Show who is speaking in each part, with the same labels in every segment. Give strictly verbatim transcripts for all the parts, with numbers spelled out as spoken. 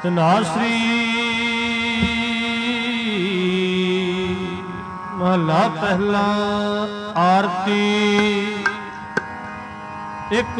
Speaker 1: ਧਨਾਸਰੀ ਮਹਲਾ ਪਹਿਲਾ। ਆਰਤੀ ਇੱਕ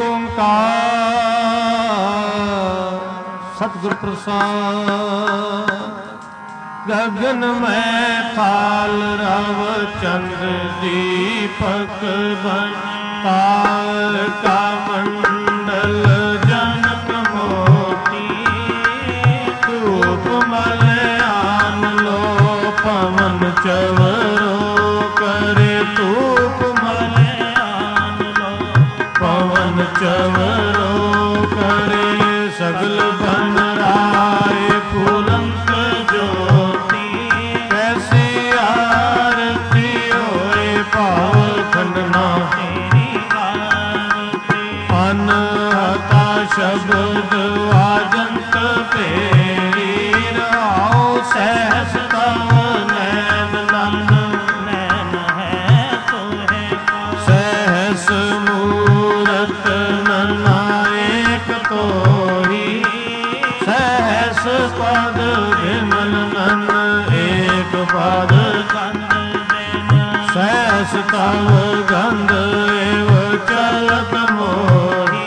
Speaker 1: ਓੰਕਾਰ ਸਤਿਗੁਰ ਪ੍ਰਸਾਦ। ਗਗਨ ਮੈਂ ਥਾਲ ਰਵ ਚੰਦ ਦੀਪਕ ਬਨ ਤਾਰ ਕਾ ਮੰਡਲ ਜਨਕ ਮੋਤੀ। ਧੂਪ ਮਲ ਆਨ ਲੋ ਪਵਨ ਚਵਰੋ करे। ਧੂਪ ਮਲ ਆਨ ਲੋ ਪਵਨ ਚਵਰੋ करे। ਸਗਲ ਬਨ ਰਾਏ ਫੁਲੰਤ ਜੋਤੀ। ਕੈਸੀ ਆਰਤੀ ਹੋਏ ਭਾਵ ਖੰਡਨਾ ਤੇਰੀ ਆਰਤੀ। ਅਨਹਤਾ ਸ਼ਬਦ ਆਜੰਤ ਭੇਰੀ। ਰਹਾਉ ਸਹਿਸ ਤਵ ਨੈਨ ਨੰਨ ਨੈਨ ਹੈ ਤੋਹਿ। ਸਹਿਸ ਮੂਰਤ ਨੰਨਾ ਏਕ ਤੋਹੀ। ਸਹਿਸ ਪਦ ਵਿਮਲ ਨੰਨ ਏਕ ਪਦ ਕੰਦ ਬਿਨ। ਸਹਿਸ ਤਵ ਗੰਧ ਏਵ ਚਲਤ ਮੋਹੀ।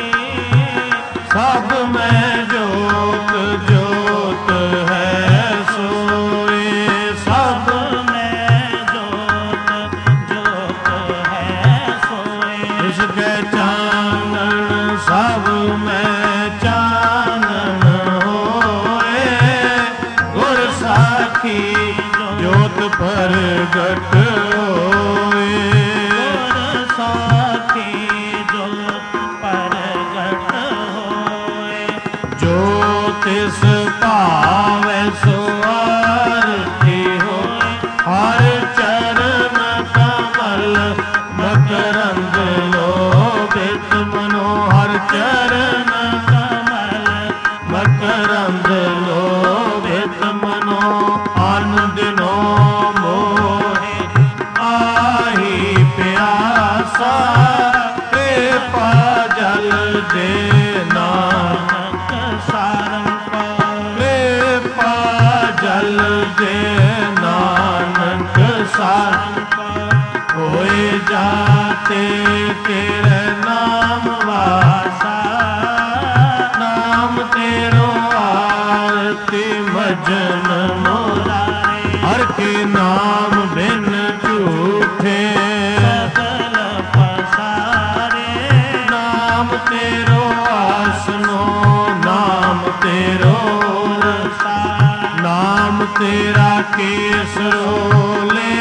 Speaker 1: ਸਭ ਮੈਂ ਜੋਤ ਜੋਤ ਹੈ ਸੋਏ। ਸਭ ਮੈਂ ਜੋਤ ਜੋਤ ਹੈ ਸੋਏ। ਇਸ ਕੈ ਚਾਨਣ ਸਭ ਮੈਂ ਚਾਨਣ ਹੋਏ। ਗੁਰ ਸਾਖੀ ਜੋਤ ਪ੍ਰਗਟ ਹੋਏ। ਗੁਰ ਸਾਖੀ ਜੋਤ ਪ੍ਰਗਟ ਹੋਏ। ਜੋ ਤਿਸ ਭਾਵੈ ਸੋ ਆਰਤੀ ਹੋਏ। ਹਰ ਚਰਨ ਕਮਲ ਮਕਰੰਦ ਲੋਭਿਤ ਮਨੋ। ਹਰ ਚਰਨ ਕਮਲ ਮਕਰੰਦ ਲੋਭਿਤ ਮਨੋ। ਅਨ ਦਿਨੋ ਮੋਹਿ ਆਹੀ ਪਿਆਸਾ। ਕਿਰਪਾ ਜਲ ਦੇ ਨਾਨਕ ਸਾਰੰਪਾ। ਕਿਰਪਾ ਜਲ ਦੇ ਨਾਨਕ ਸਾਰੰਪਾ। ਹੋਏ ਜਾਤੇ ਤੇਰੇ ਨਾਮ ਵਾਸਾ। ਨਾਮ ਤੇਰੋ ਆਰਤੀ ਭਜਨ ਮੁਰਾਰੇ। ਹਰ ਕੇ ਨਾਮ ਬਿਨ ਝੂਠੇ ਸਗਲ ਪਸਾਰੇ। ਨਾਮ ਤੇਰੋ ਆਸਨੋ ਨਾਮ ਤੇਰੋ ਰਸਾ। ਨਾਮ ਤੇਰਾ ਕੇਸਰੋਲੇ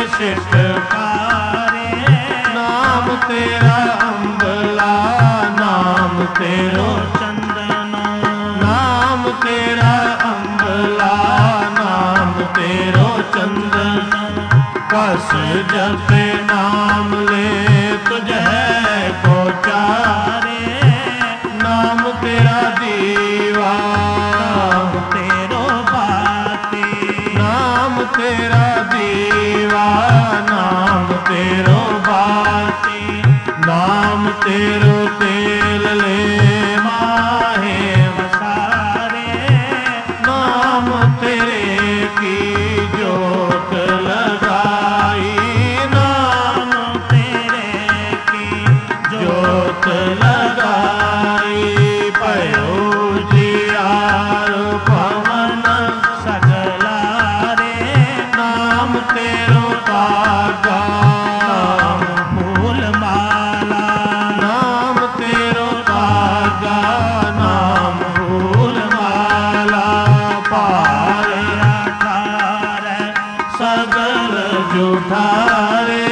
Speaker 1: ਛਿਟਕਾਰੇ। ਨਾਮ ਤੇਰਾ ਅੰਬਲਾ ਨਾਮ ਤੇਰੋ ਚੰਦਨ। ਨਾਮ ਤੇਰਾ ਅੰਬਲਾ ਨਾਮ ਤੇਰੋ ਚੰਦਨ। ਕਸ ਜਪੇ ਨਾਮ ਲੈ ਤੁਝੈ ਕੋ ਚਾਰੇ। ਨਾਮ ਤੇਰਾ ਦੀਵਾ ਨਾਮ ਤੇਰੋ ਬਾਤੀ। ਨਾਮ ਤੇਰਾ ਦੀਵਾ ਨਾਮ ਤੇਰੋ ਬਾਤੀ। ਨਾਮ ਤੇਰੋ ਤੇਲ ਲੈ ਮਾਹੇ ਵਸਾਰੇ। ਨਾਮ ਤੇਰੇ ਕੀ ਜੋਤ ਲਗਾਈ। ਨਾਮ ਤੇਰੇ ਕੀ ਜੋਤ ਲਗਾਈ। ਭਇਓ ਜਿਆਰ ਪਵਨ ਸਗਲਾਰੇ। ਨਾਮ ਤੇਰੋ ਤਾਗਾ ਨਾਮ ਮੂਲ ਮਾਲਾ। ਨਾਮ ਤੇਰੋ ਤਾਗਾ ਨਾਮ ਮੂਲ ਮਾਲਾ। ਭਾਰ ਅਠਾਰੈ ਸਗਲ ਜੁਠਾਰੇ।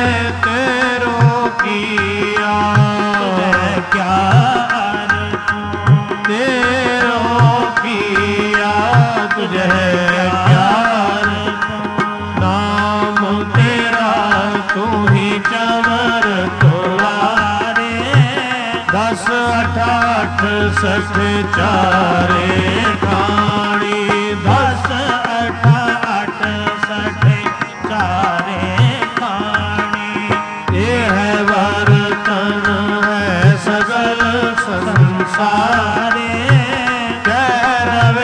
Speaker 1: ਤੇਰੋ ਕੀਆ ਤੁਝੈ ਕਿਆ ਅਰਜੂ। ਤੇਰੋ ਕੀਆ ਤੁਝੈ ਕਿਆ ਅਰਜੂ। ਨਾਮ ਤੇਰਾ ਤੂੰ ਹੀ ਚਵਰ ਤੁਲਾਰੇ। ਦਸ ਅਠ ਅਠ ਸਠ ਚਾਰੇ ਖਾਣੀ। ਦਸ ਅਠ ਅਠ ਸਠ ਚਾਰੇ ਖਾਣੀ। ਇਹ ਹੈ ਵਰਤਨ ਹੈ ਸਗਲ ਸੰਸਾਰੇ। ਕਹਿ ਰਵ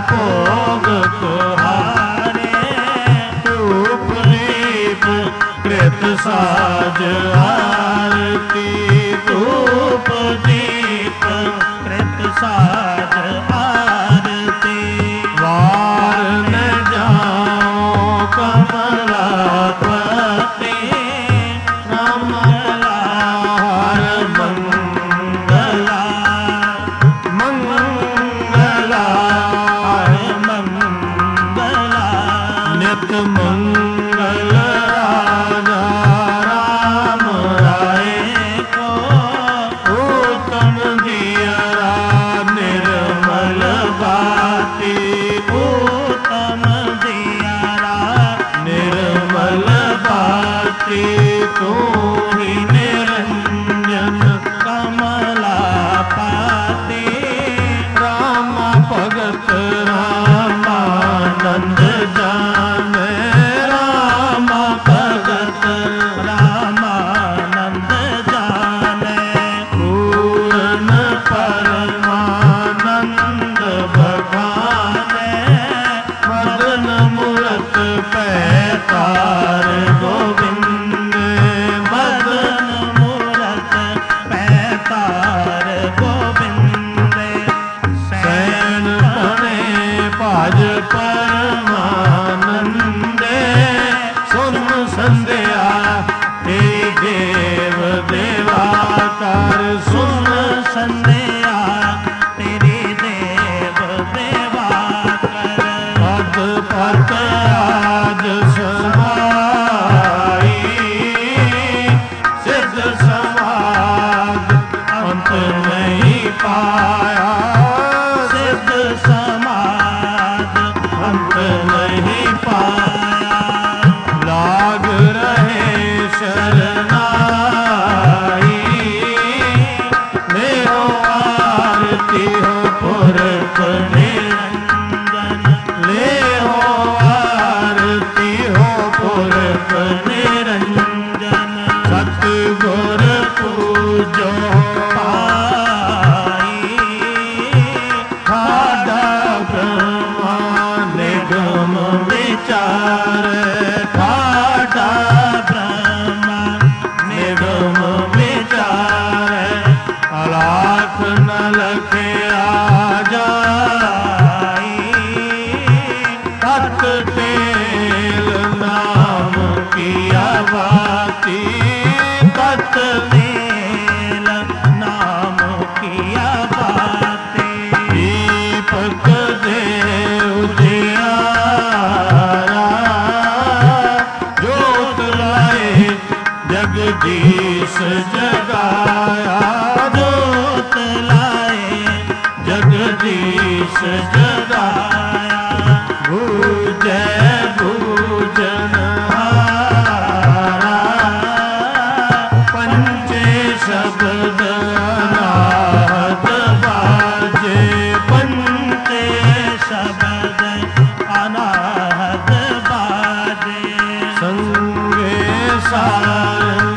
Speaker 1: ਭੋਗ ਤੁਹਾਰੇ ਧੂਪ ਦੀਪ ਕ੍ਰਿਤ ਸਾਜ ਆਰਤੀ ਧੂਪ ਦੀਪ ਕ੍ਰਿਤ ਸਾਜ ਆਰਤੀ ਵਾਰ ਨ ਜਾਓ ਕਮਲਾਪਤੀ ਕਮਲਾ ਹਰ ਮੰਗਲਾ ਮੰਗਲਾ ਹਰ ਮੰਗਲਾ ਨਿਤ ਮੰਗਲ ਰਾਜਾ ਰਾਮ ਰਾਏ ਕੋ ਊਤਮ ਦੀਅਰਾ ਨਿਰਮਲ ਬਾਤੀ ਊਤਮ ਦੀਅਰਾ ਨਿਰਮਲ ਬਾਤੀ ਤੂੰ ਹੀ ਨਿਰੰਜਨ ਕਮਲਾ ਪਾਤੀ ਰਾਮ ਭਗਤ ਰਾਮਾਨੰਦ ਜਾਣੇ ਰਾਮ ਭਗਤ ਰਾਮਾਨੰਦ ਜਾਣੇ ਪੂਰਨ ਪਰਮਾਨੰਦ ਬਖਾਨੇ ਮਦਨ ਮੂਰਤ ਪੈ ਤਾਰ ਗੋਬਿੰਦ ਮਦਨ ਮੂਰਤ ਪੈ ਤਾਰ ਗੋਬਿੰਦ ਸੈਨ ਬਣੇ ਭਜ ਪਰਮਾਨੰਦੇ ਸੁਨ ਸੰਧਿਆ ਤੇਰੀ ਦੇਵ ਦੇਵਾ ਕਰ ਸੁਨ ਸੰਧਿਆ ਤੇਰੀ ਦੇਵ ਦੇਵਾ ਕਰ ਪਦ ਪਤ ਆਜ ਸਮਾਈ ਸਿੱਧ ਸਮਾਦ ਅੰਤ ਨਹੀਂ ਪਾਇਆ ਸਿੱਧ ਸਮਾਦ ਅੰਤ ਨਹੀਂ ਪਾਇਆ ਲਾਗ ਰਹੇ ਸ਼ਰਨਾਈ ਮੇਰੋ ਆਰਤੀ ਹੋ ਪੁਰਖ ਨਿਰੰਜਨ ਲੇਹੋ ਆਰਤੀ ਹੋ ਪੁਰਖ ਨਿਰੰਜਨ ਸਤਿਗੁਰ ਪੂਜੋ ਪਾਈ ਖਾਦਾ ਬ੍ਰਹਮਾ ਨਿਗਮ ਵਿਚਾਰ ਖਾਦਾ ਬ੍ਰਹਮਾ ਨਿਗਮ ਵਿਚਾਰ ਅਲਾਖ ਨ ਲਖਿਆ ਜਾਈ ਤਤ ਤੇਲ ਨਾਮ ਕੀਆ ਬਾਤੀ ਤਤ ਤੇਲ ਨਾਮ ਕੀਆ ਬਾਤੀ ਦੀਪਕ ਦੇ ਉਜਿਆਰਾ ਜੋਤ ਲਾਏ ਜਗਦੀਸ਼ ਜਗਾਇਆ ਜੋਤ ਲਾਏ ਜਗਦੀਸ਼ ਜਗਾਇਆ ਬੂਝੈ ਬੂਝਨ ਹਾਰਾ ਪੰਚੇ ਸ਼ਬਦ ਅਨਾਹਤ ਬਾਜੇ ਪੰਚੇ ਸ਼ਬਦ ਅਨਾਹਤ ਬਾਜੇ ਸੰਗੇ ਸਾਰੰਗ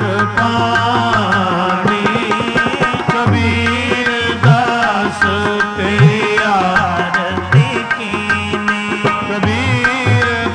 Speaker 1: ਪਾਣੀ ਕਬੀਰ ਦਾਸ ਤੇ ਆਰਤੀ ਕੀਨੀ ਕਬੀਰ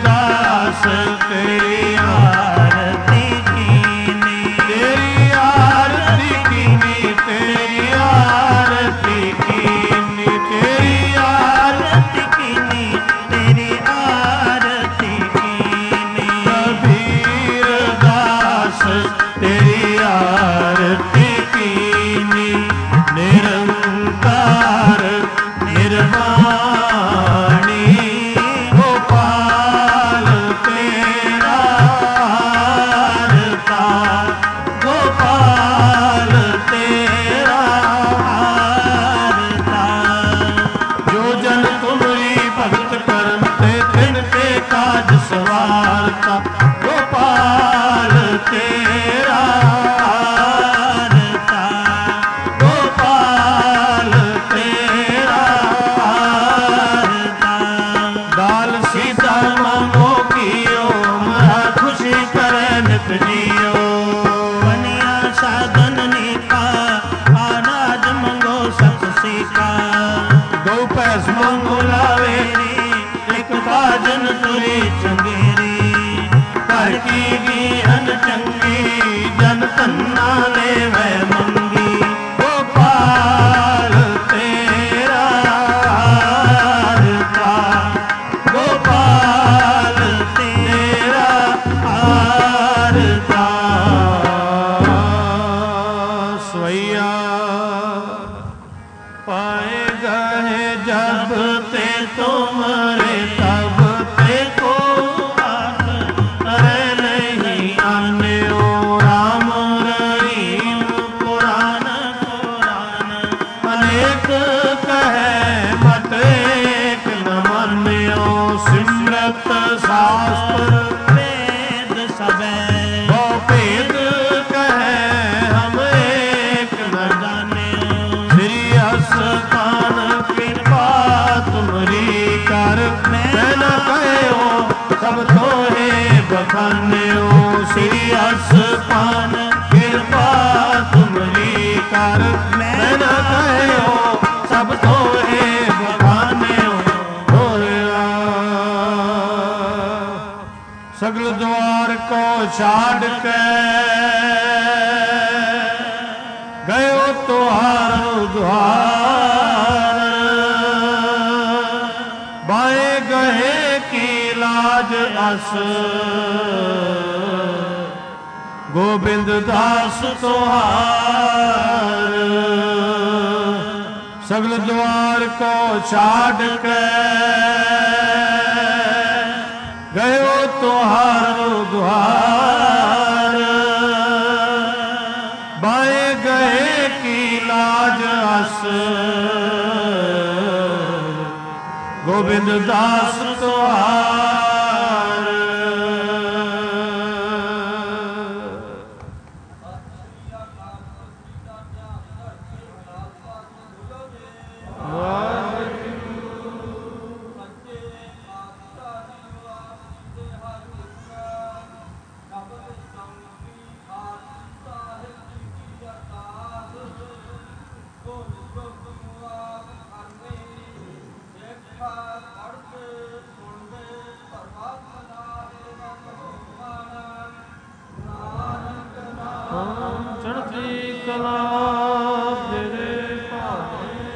Speaker 1: ਸਾਜਨ ਤੁਰੀ ਚੰਗੇਰੀ, ਘਰ ਕੀ ਗੀਹਨ ਚੰਗੀ, ਜਨ ਧੰਨਾ ਲੈਵੈ ਮੰਗੀ। ਗੋਪਾਲ ਤੇਰਾ ਆਰਤਾ, ਗੋਪਾਲ ਤੇਰਾ ਆਰਤਾ। ਸਵਈਆ ਪਾਏ ਗਏ ਜਬ ਤੇ ਤੁਮਰੇ, ਤਬ ਤੇ ਕੋ ਆਖ ਤਰੇ ਨਹੀਂ ਆਨਿਓ। ਰਾਮ ਰਹੀਮ ਪੁਰਾਨ ਪੁਰਾਨ, ਅਨੇਕ ਕਹੈ ਮਤ ਏਕ ਨ ਮਾਨਿਓ। ਸਿਮਰਤ ਸ਼ਾਸਤਰ ਵੇਦ ਸਬੈ, ਬਹੁ ਭੇਦ ਕਹੈ ਹਮ ਏਕ ਨ ਜਾਣਿਓ। ਸ੍ਰੀ ਅਸਤਾਨ ਕਿਰਪਾ ਤੁਮਰੀ ਕਰ, ਮੈਂ ਨ ਕਹਿਓ ਸਭ ਤੋਹੇ ਬਖਾਨਿਓ। ਸ੍ਰੀ ਅਸਤਾਨ ਕਿਰਪਾ ਤੁਮਰੀ ਕਰ, ਮੈਂ ਨ ਕਹਿਓ ਸਭ ਤੋਹੇ ਬਖਾਨਿਓ। ਹੋਇਆ ਸਗਲ ਦੁਆਰ ਕੋ ਛਾੜ ਕੇ, ਗਇਓ ਤੁਹਾਰੋ ਦੁਆਰ। ਬਾਏ ਗਏ ਕੀ ਲਾਜ ਅਸ, ਗੋਬਿੰਦ ਦਾਸ ਤੁਹਾਰ। ਸਗਲ ਦੁਆਰ ਕੋ ਛਾੜ ਕੇ, ਗਇਓ ਤੁਹਾਰੋ ਦੁਆਰ। ਬਾਏ ਗਏ ਕੀ ਲਾਜ ਅਸ, ਗੋਬਿੰਦ ਦਾਸ ਤੁਹਾਰ। ਚੜ੍ਹਦੀ ਕਲਾ ਤੇਰੇ ਭਾਣੇ,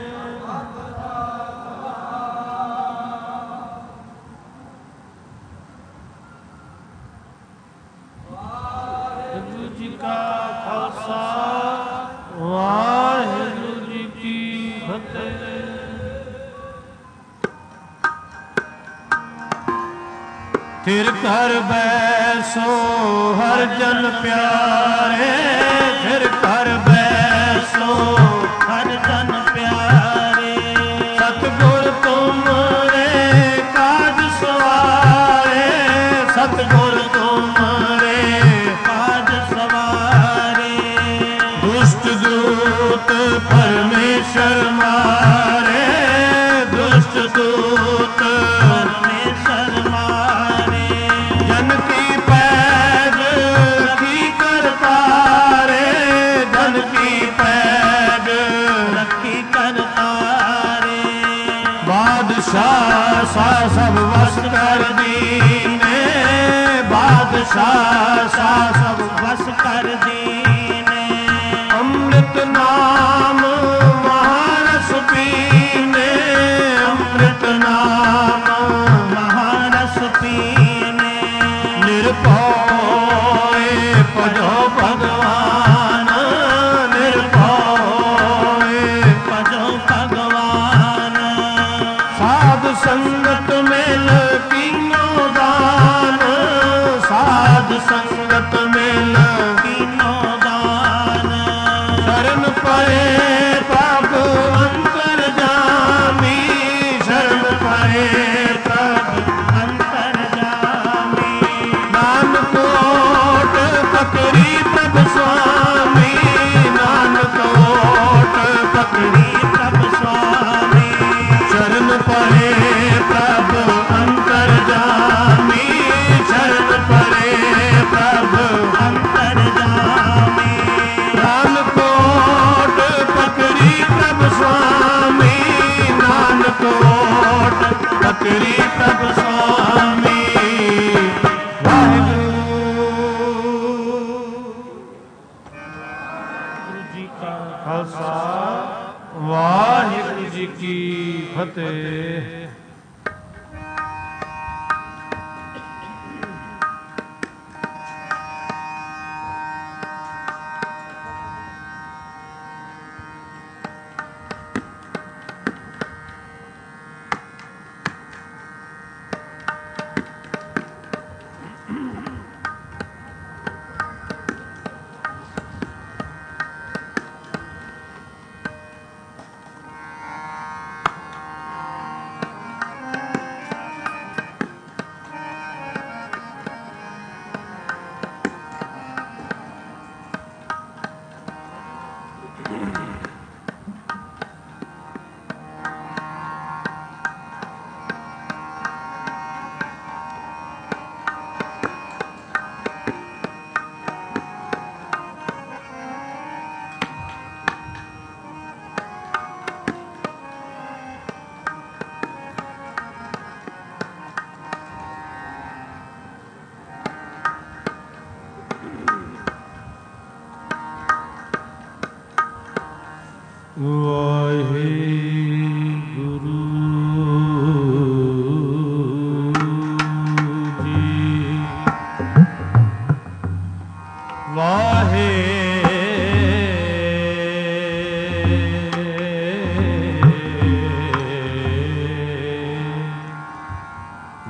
Speaker 1: ਵਾਹਿਗੁਰੂ ਜੀ ਕਾ ਖਾਲਸਾ, ਵਾਹਿਗੁਰੂ ਜੀ ਕੀ ਫਤਿਹ। ਫਿਰ ਘਰ ਬੈਸੋ ਹਰ ਜਨ ਪਿਆਰੇ, ਫਿਰ ਘਰ ਬੈਸੋ ਹਰ ਜਨ ਪਿਆਰੇ। ਸਤਿਗੁਰ ਤੁਮਰੇ ਕਾਜ ਸਵਾਰੇ, ਸਤਿਗੁਰ ਤੁਮਰੇ ਕਾਜ ਸਵਾਰੇ। ਦੁਸ਼ਟ ਦੂਤ ਪਰਮੇਸ਼ਰ ਮਾਰੇ, ਦੁਸ਼ਟ ਦੂਤ ਪਰਮੇਸ਼ਰ ਮਾਰੇ। ਜਨ ਕੀ ਪੈਜ ਕੀ ਕਰ ਤਾਰੇ, ਜਨ ਕੀ ਪੈਜ ਰੱਖੀ ਕਰ ਤਾਰੇ। ਬਾਦਸ਼ਾਹ ਸਾ ਸਭ ਵਸ ਕਰ ਦੀਨੇ, ਬਾਦਸ਼ਾਹ ਸਾ ਸਭ ਵਸ ਕਰ ਦੀਨੇ। ਅੰਮ੍ਰਿਤ ਨਾਮ ਮਹਾਰਸ ਪੀਨੇ, ਅੰਮ੍ਰਿਤ ਨਾਮ ਮਹਾਰਸ ਪੀਨੇ। ਨਿਰਭਉ ਭਜੋ ਭਗਵਾਨ, ਨਿਰਭਉ ਭਜੋ ਭਗਵਾਨ। ਸਾਧ ਸੰਗਤ ਮਿਲ ਕੀਨੋ ਦਾਨ, ਸਾਧ ਸੰਗਤ ਮਿਲ ਕੀਨੋ ਦਾਨ। ਸ਼ਰਨ ਪਏ ਪ੍ਰਭ ਅੰਤਰ ਜਾਮੀ, ਸ਼ਰਨ ਪਏ ਪ੍ਰਭ ਅੰਤਰ ਜਾਮੀ। ਨਾਨਕ ਓਟ ਪਕੜੀ ਪ੍ਰਭ ਸੁਆਮੀ, ਨਾਨਕ ਓਟ ਪਕੜੀ ਪ੍ਰਭ ਸੁਆਮੀ। ਸ਼ਰਨ ਪਏ ਪ੍ਰਭ ਅੰਤਰ ਜਾਮੀ, ਸ਼ਰਨ ਪਏ ਪ੍ਰਭ ਅੰਤਰ ਜਾਮੀ। ਨਾਨਕ ਓਟ ਪਕੜੀ ਪ੍ਰਭ ਸੁਆਮੀ, ਨਾਨਕ ਓਟ ਪਕੜੀ ਪ੍ਰਭ ਸੁਆਮੀ।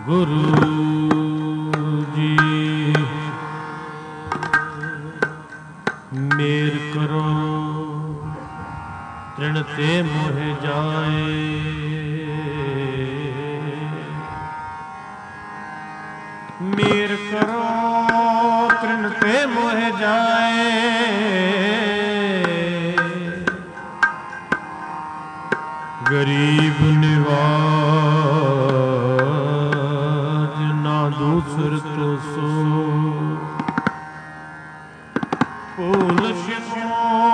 Speaker 1: ਗੁਰੂ ਜੀ ਮੇਰ ਕਰੋ ਤ੍ਰਿਣ ਤੇ ਮੋਹ ਜਾਏ, ਮੇਰ ਕਰੋ ਤ੍ਰਿਣ ਤੇ ਮੋਹ ਜਾਏ, ਗਰੀਬ ਨਿਵਾਜ ਨਾ ਦੂਸਰ ਤੋ ਸੋ, ਭੂਲ ਸ਼ਿਮੋ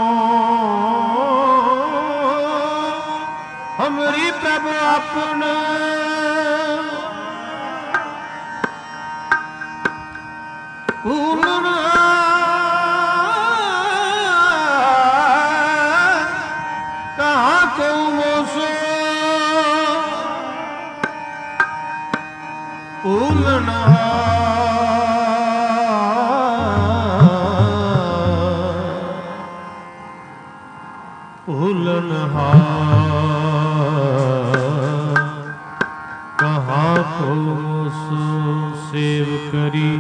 Speaker 1: ਹਮਰੀ ਪ੍ਰਭ ਆਪਨ, ਭੂਲਨ ਕਹਾਂ ਕੋ ਮੋਸੋ, ਭੂਲਨ ਭੂਲਨ ਕਹਾਂ ਕੋ ਮੋਸੋ, ਸੇਵ ਕਰੀ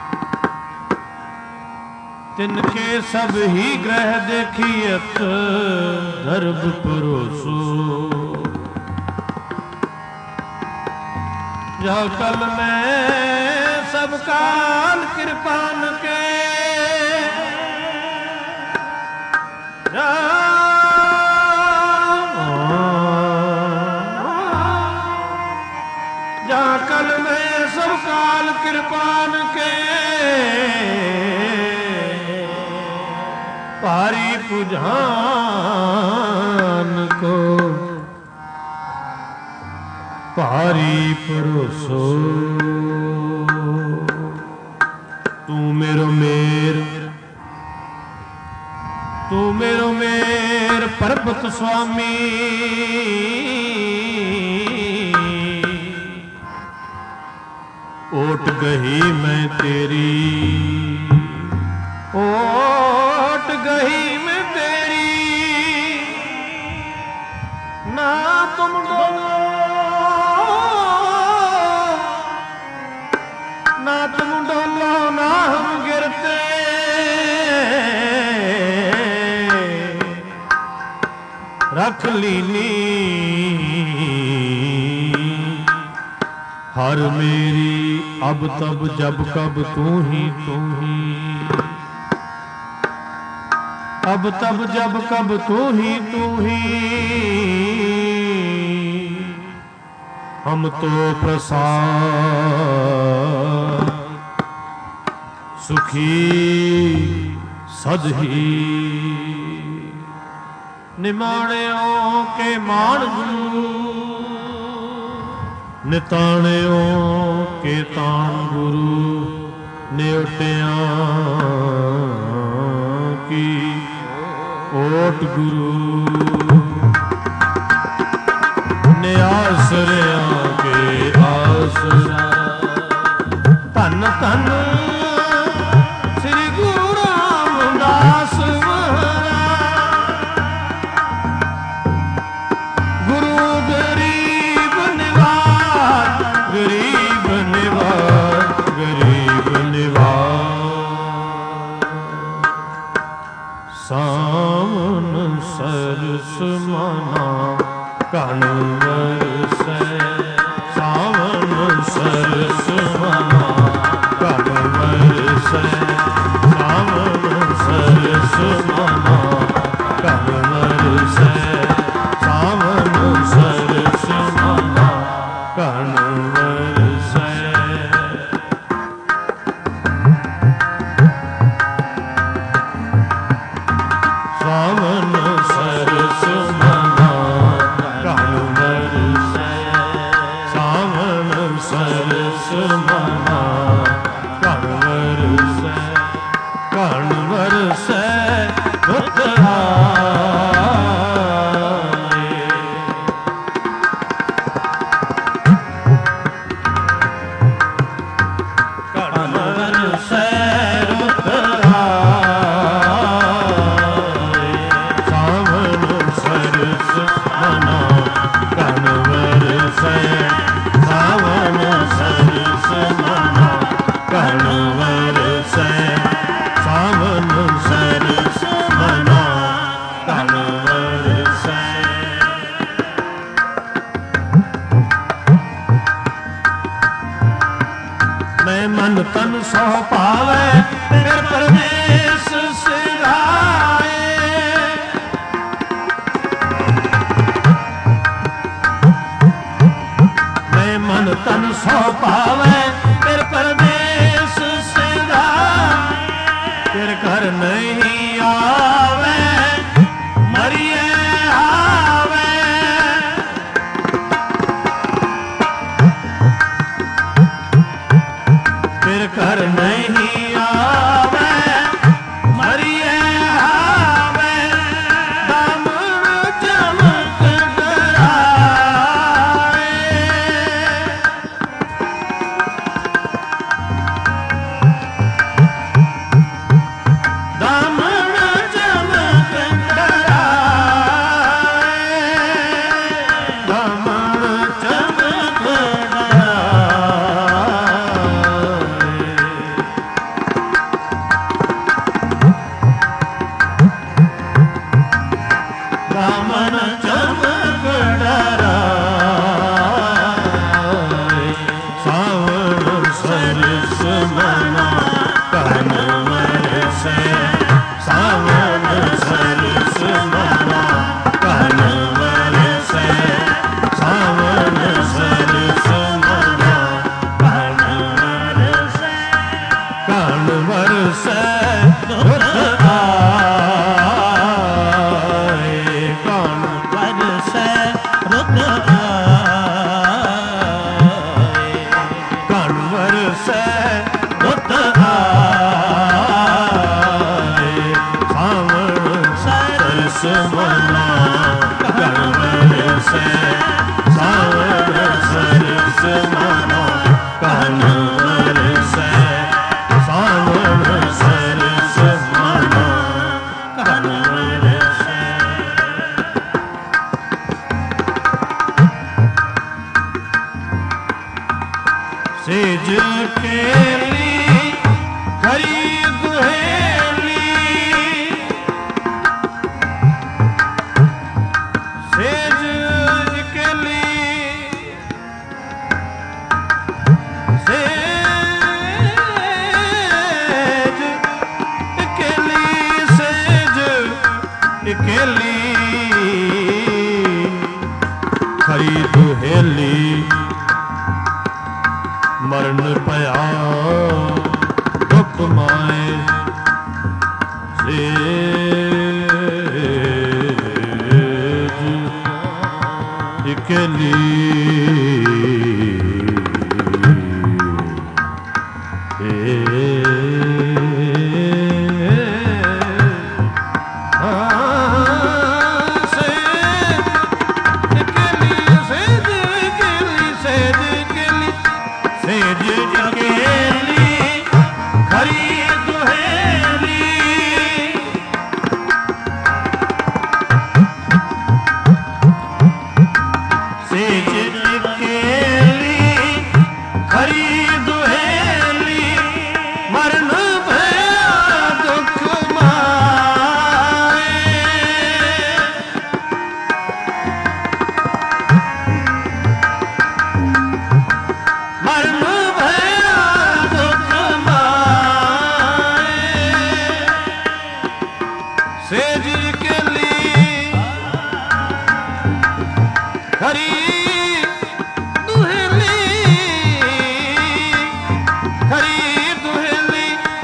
Speaker 1: ਤਿਨਕੇ ਸਭ ਹੀ ਗ੍ਰਹਿ ਦੇਖੀਅਤ ਦਰਬ ਪਰੋਸੋ, ਜਾ ਕਲ ਮੈਂ ਸਭ ਕਾਲ ਕਿਰਪਾਨ ਕੇ, ਜਾ ਜਾ ਕਲ ਮੈਂ ਸਭ ਕਾਲ ਕਿਰਪਾਨ ਕੇ, ਭਾਰੀ ਪੁਜਾਨ ਕੋ ਭਾਰੀ ਪਰੋਸੋ, ਤੂੰ ਮੇਰੋ ਮੇਰ ਤੂੰ ਮੇਰੋ ਮੇਰ ਪਰਬਤ ਸੁਆਮੀ, ਓਟ ਗਈ ਮੈਂ ਤੇਰੀ, ਓਟ ਗਈ ਮੈਂ ਤੇਰੀ, ਨਾ ਤੁਮ ਡੋਲੋ ਨਾ ਤੁਮ ਡੋਲੋ ਨਾ ਹਮ ਗਿਰਤੇ, ਰੱਖ ਲੀਨੀ ਹਰ ਮੇਰੀ, ਅਬ ਤਬ ਜਬ ਕਬ ਤੂੰ ਹੀ ਤੂੰ ਹੀ, अब तब जब कब तू ही तू ही, हम तो प्रसाद सुखी सजही, निमाणियों के मान गुरु, निताणियों के तान गुरु, नेवटियां की ओट गुरु, ने आसरिया के आसरा, धन धन श्री गुरु रामदास महाराज, गुरु गरीब निवाज, गरीब निवाज, गरीब निवाज, सावन सरस मना कण बरसै, सावन सरस मना कण बरसै, सावन सरस मना कण बरसै, सावन सरस मना कण बरसै, सावन सरस मना कण बरसै, सावन सरस मना कण बरसै, कण बरसै रुद्राए, कण बरसै रुद्राए, सावन सरस मना कण बरसै, सावन सरस मैं मन तन सो पावे फिर परदेस सिधाए। मैं मन तन सो पावे फिर परदेस सिधाए। फिर घर नहीं आवे मरिए आवे। फिर घर नहीं आवे मरिए आवे। दामन चमक डराए। दामन चमक डराए। दामन चमक दामन चमक डराए। सावन सरस मना कहन बरसे। सावन सरस मना कहन बरसे। सावन सरस मना कहन बरसे। कहन बरसे रुत आए। कहन बरसे रुत आए। कहन बरसे रुत आए। सावन सरस मना कहन बरसे। सावन सरस मना कहन बरसे। सावन सरस मना कहन बरसे। सेज केली खरी दुहेली। सेज केली सेज केली सेज केली खरी दुहेली। मरण पया दुख माए सेज इकली। सेज केली खरी दुहेली। सेज केली खरी दुहेली। मरण भया दुख माए। मरण भया दुख माए। सेज केली खरी दुहेली। खरी दुहेली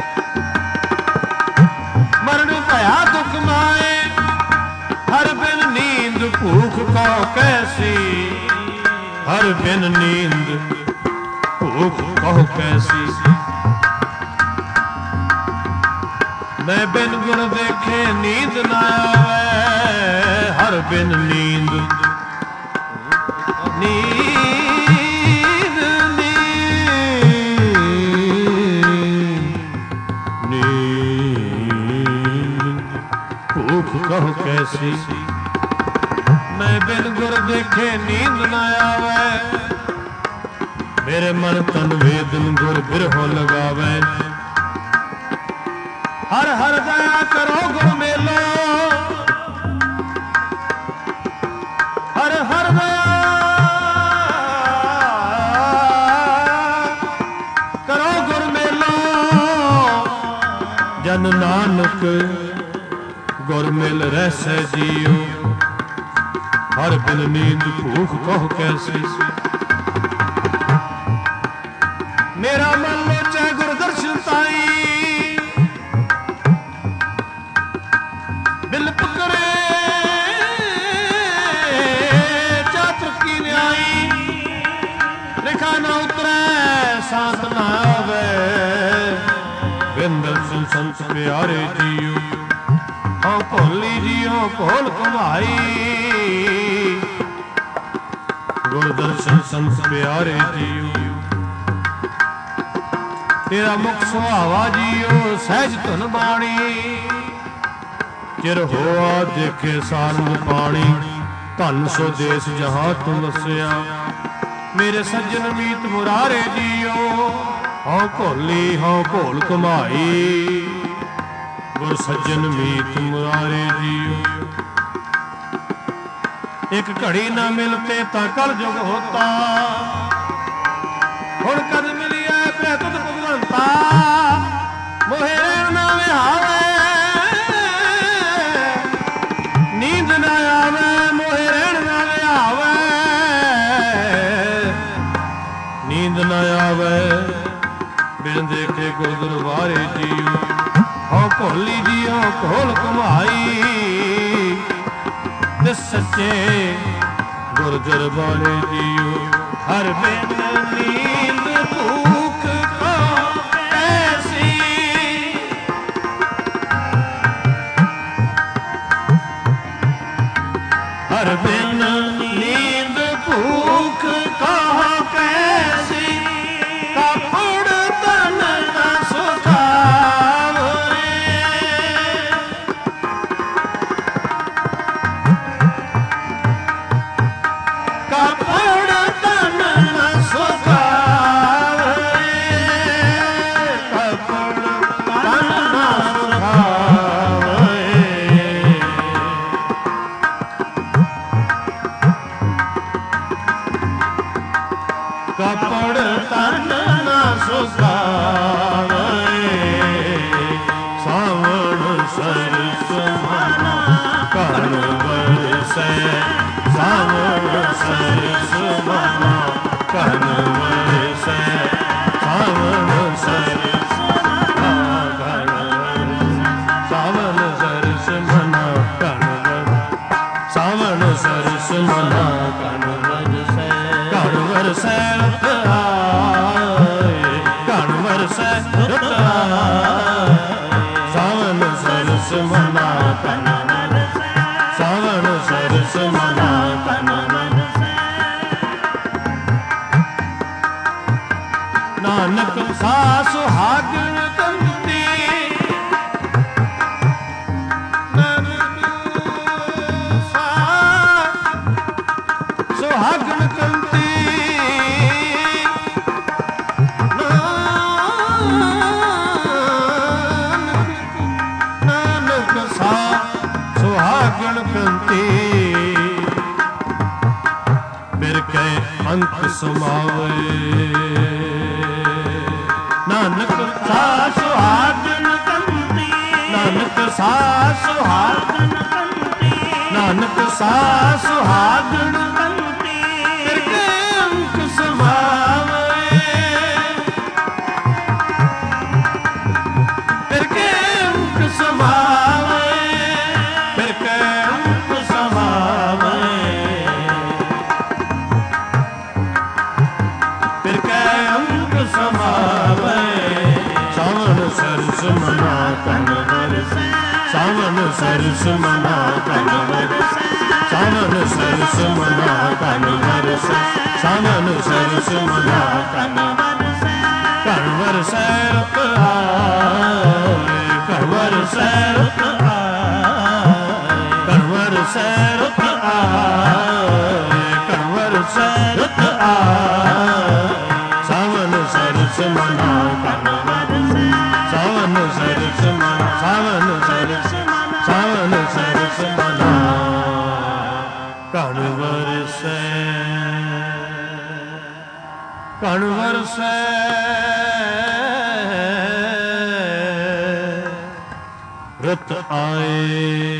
Speaker 1: मरण भया दुख माए। हर बिन नींद भूख को कैसी। हर बिन नींद भूख कहो कैसी। मैं बिन गुण देखे नींद न आवे। हर बिन नींद नींद नींद नींद भूख कहो कैसी। मैं बिन गुर देखे नींद न आवे। मेरे मन तन वेदन गुर बिरहो लगावे। हर हर दया करो गुर मेलो। हर हर दया करो ਨਾਨਕ ਗੁਰ ਮਿਲ ਰਹਿਸੈ ਜੀਉ, ਹਰ ਬਿਨ ਨੀਂਦ ਭੂਖ ਕਹੁ ਕੈਸੀ। ਮੇਰਾ ਮਨ ਲੋਚੈ ਗੁਰ ਦਰਸ਼ਨ ਤਾਈ, ਬਿਲਪ ਕਰੇ ਚਾਤੁਰ ਕੀ ਨਿਆਈ। ਲਿਖਾ ਨਾ ਉਤਰੈ ਸਾਥ ਨਾ ਆਵੇ, ਬਿਨ ਦਰਸ਼ਨ ਸੰਤ ਪਿਆਰੇ ਜੀਉ। ਹਾਂ ਭੋਲੀ ਜੀਉ ਭੋਲ ਕਮਾਈ, ਗੁਰ ਦਰਸ਼ਨ ਸੰਤ ਪਿਆਰੇ ਜੀਉ। ਤੇਰਾ ਮੁਖ ਸੁਹਾਵਾ ਜੀਉ ਸਹਿਜ ਧੁਨ ਬਾਣੀ, ਚਿਰ ਹੋਆ ਦੇਖੇ ਸਾਰੰਗ ਪਾਣੀ। ਧਨ ਸੋ ਦੇਸ ਜਹਾਂ ਤੂੰ ਵਸਿਆ, ਮੇਰੇ ਸੱਜਣ ਮੀਤ ਮੁਰਾਰੇ ਜੀਉ। ਹਉ ਭੋਲੀ ਹਉ ਭੋਲ ਕਮਾਈ, ਗੁਰ ਸੱਜਣ ਮੀਤ ਮੁਰਾਰੇ ਜੀਉ। ਇੱਕ ਘੜੀ ਨਾ ਮਿਲਤੇ ਤਾਂ ਕਲ ਜੁਗ ਹੋਤਾ, ਹੁਣ ਕਦ ਮਿਲਿਆ ਪੈ ਤੁਧ ਭਗਵੰਤਾ। ਮੋਹਿ ਰਹਿਣ ਨਾ ਵਿਹਾਵੇ, ਨੀਂਦ ਨਾ ਆਵੇ। ਮੋਹਿ ਰਹਿਣ ਨਾ ਵਿਹਾਵੇ, ਨੀਂਦ ਨਾ ਆਵੇ। ਬਿਨ ਦੇਖੇ ਗੁਰ ਦਰਬਾਰੇ ਜੀਉ, ਹਉ ਭੋਲੀ ਜੀਉ ਭੋਲ ਕਮਾਈ। ਤੇ ਸੱਚੇ ਗੁਰ ਦਰਬਾਰੇ ਜੀਉ, ਹਰ ਬਿਨ ਨੀਂਦ ਭੂਖ ਕਹੁ ਕੈਸੀ। ਹਰ ਬਿਨ ਨੀਂਦ ਭੂਖ ਕਹੁ ਕੈਸੀ। ਕਾਪੜ ਤਨ ਨਾ ਸੁਖਾਵੈ, ਕਾਪੜ ਤਨ ਨਾ ਸੁਖਾਵੈ। ਕਾਪੜ ਤਨ ਨਾ ਸੁਖਾਵੈ। ਕਾਪੜ ਤਨ ਨਾ ਸੁਖਾਵੈ। ਸਾਵਣ ਸਰਸ ਮਨ ਘਰ ਵਰਸੈ, ਸਾਵਣ ਸਰਸ ਮਨ ਘਰ ਵਰਸੈ। ਸਾਵਣ ਸਰਸ ਘਰ ਸਾਵਣ ਸਰਸ ਮਨ ਘਰ ਵਰਸੈ। ਸਾਵਣ ਸਰਸ ਮਨ ਘਰ ਵਰਸੈ। ਘਰ ਵਰਸੈ ਰੁੱਤ ਆਏ, ਘਰ ਵਰਸੈ ਰੁੱਤ ਆਏ। ਸਾਵਣ ਸਰਸ ਮਨਾ ਕਨ ਵਰਸੈ, ਸਾਵਣ ਸਰਸ ਮਨਾ ਕਨ ਵਰਸੈ। ਨਾਨਕ ਸਾ ਸੁਹਾਗਣ ਕੰਤੀ, ਨਾਨਕ ਸਾ ਸੁਹਾਗਣ ਕੰਤੀ। ਸੁਹਾਗਣ ਕੰਤੀ, ਬਿਰ ਕੈ ਅੰਤ ਸਮਾਵੇ। ਨਾਨਕ ਸਾ ਸੁਹਾਗਣ ਕੰਤੀ, ਨਾਨਕ ਸਾ ਸੁਹਾਗਣ ਕੰਤੀ। ਨਾਨਕ ਸਾ ਸੁਹਾਗਣ ਕੰਤੀ, ਬਿਰ ਕੈ ਅੰਤ ਸਮਾਵੇ। ਬਿਰ ਕੈ ਅੰਤ ਸਮਾਵੇ। ਬਿਰ ਕੈ ਅੰਤ ਸਮਾਵੇ। ਬਿਰ ਕੈ ਅੰਤ ਸਮਾਵੇ। ਸਾਵਣ ਸਰਸ ਮਨਾ ਕਨ ਵਰਸੈ, ਸਾਵਣ ਸਰਸ ਮਨਾ ਕਨ ਵਰਸੈ। ਸਾਵਣ ਸਰਸ ਮਨਾ ਕਨ ਵਰਸੈ। ਸਾਵਣ ਸਰਸ ਮਨਾ ਕਨ ਵਰਸੈ। ਘਰ ਵਰਸੈ ਰੁੱਤ ਆਏ, ਘਰ ਵਰਸੈ ਰੁੱਤ ਆਏ। ਘਰ ਵਰਸੈ ਰੁੱਤ ਆਏ, ਘਰ ਵਰਸੈ ਰੁੱਤ ਆਏ। ਸਾਵਣ ਸਰਸ ਮਨਾ ਕਨ ਵਰਸੈ। ਸਾਵਣ ਸਰਸ ਮਨਾ, ਸਾਵਣ ਸਰਸ ਮਨਾ, ਸਾਵਣ ਸਰਸ ਮਨਾ ਕਨ ਵਰਸੈ। ਕਨ ਵਰਸੈ ਭਗਤ ਆਏ।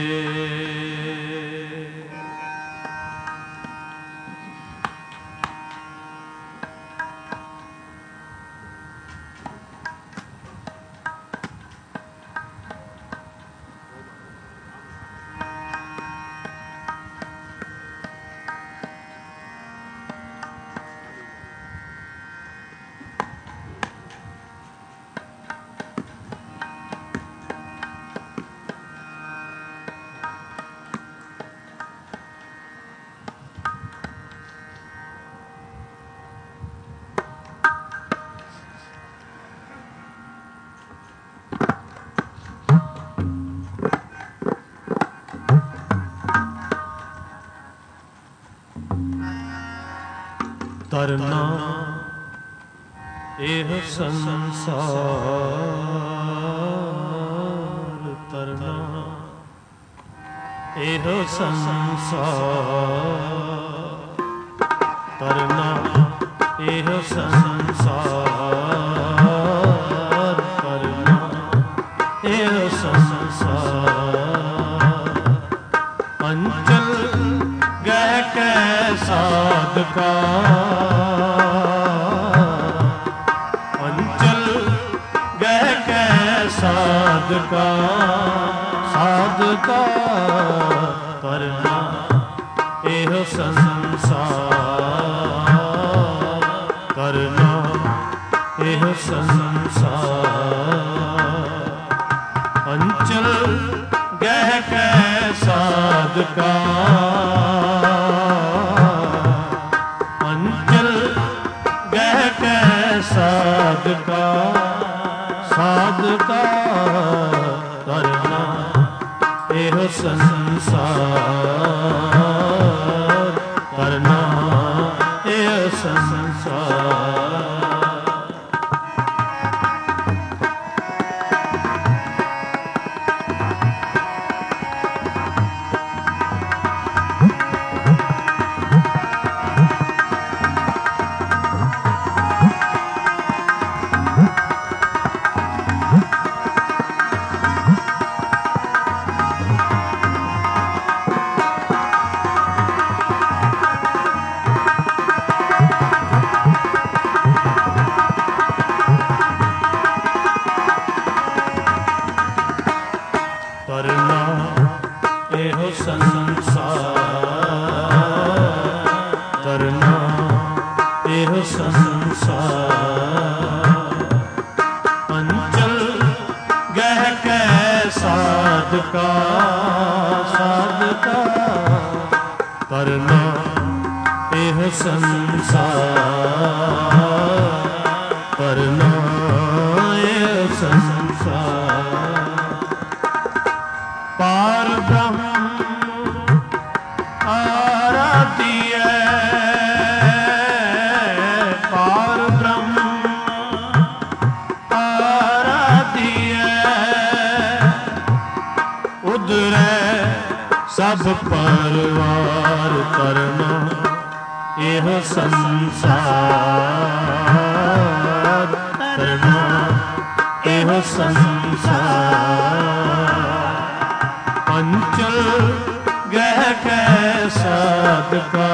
Speaker 1: ਤਰਨਾ ਇਹ ਸੰਸਾਰ, ਤਰਨਾ ਇਹ ਸੰਸਾਰ, ਤਰਨਾ ਇਹ ਸੰਸਾਰ, ਤਰਨਾ ਇਹ ਸੰਸਾਰ। ਅੰਚਲ ਗਹਿ ਕੈ ਸਾਧਕਾ, ਸਾਧਕਾ ਸਾਧਕਾ, ਤਰਨਾ ਇਹ ਸੰਸਾਰ, ਤਰਨਾ ਇਹ ਸੰਸਾਰ। ਅੰਚਲ ਗਹਿ ਕੈ ਸਾਧਕਾ, ਅੰਚਲ ਗਹਿ ਕੈ ਸਾਧਕਾ ਸਾਧਕਾ, ਤਰਨਾ ਇਹ ਸੰਸਾਰ, ਤਰਨਾ ਇਹ ਸੰਸਾਰ। ਸਾਧਕਾ ਸਾਧਕਾ, ਤਰਨਾ ਇਹ ਸੰਸਾਰ, ਤਰਨਾ ਇਹ ਸੰਸਾਰ। ਪਾਰ ਬ੍ਰਹਮ ਆਰਾਧਿਐ, ਪਾਰ ਬ੍ਰਹਮ ਉਧਰੈ ਸਭ ਪਰਵਾਰ, ਤਰਨਾ ਇਹ ਸੰਸਾਰ, ਤਰਨਾ ਇਹ ਸੰਸਾਰ। ਅੰਚਲ ਗਹਿ ਕੈ ਸਾਧਕਾ,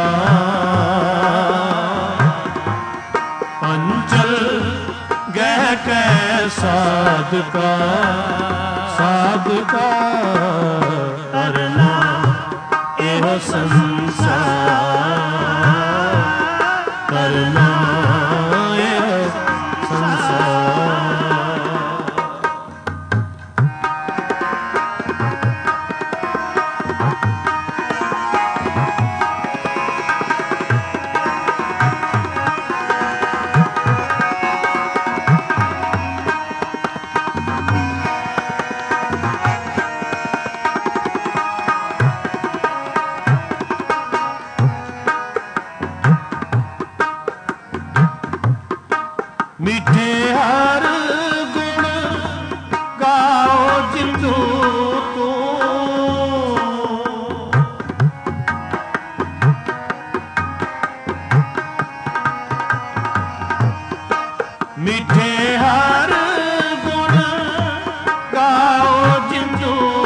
Speaker 1: ਅੰਚਲ ਗਹਿ ਕੈ ਸਾਧਕਾ ਸਾਧਕਾ, ਤਰਨਾ ਇਹ ਸੰਸਾਰ, ਤਰਨਾ ਇਹ ਸੰਸਾਰ। ਮਿੱਠੇ ਹਰ ਗੁਣ ਗਾਓ ਜਿੰਦੂ ਤੂੰ, ਮਿੱਠੇ ਹਰ ਗੁਣ ਗਾਓ ਜਿੰਦੂ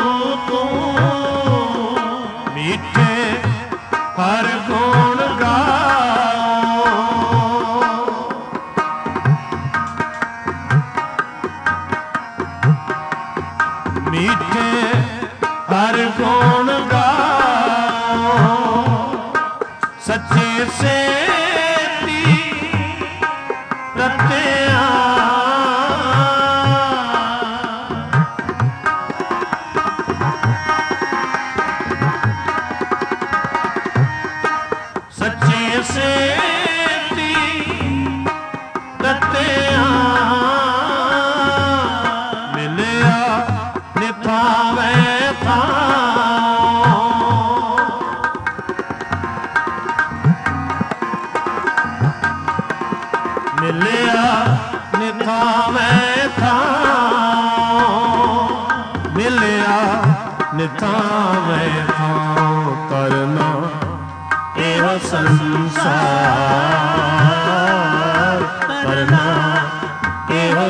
Speaker 1: ਸੇਤੀ ਰਤਿਆ ਸੱਚੇ ਸੇਤੀ ਰਤਿਆ ਮਿਲਿਆ ਨਿਥਾਵੇ ਮਿਲਿਆ ਨਿਥਾਵੇਂ ਥਾਂ ਮਿਲਿਆ ਨਿਥਾਵੇਂ ਥਾਂ ਕਰਨਾ ਇਹੋ ਸੰਸਾਰ ਕਰਨਾ ਇਹੋ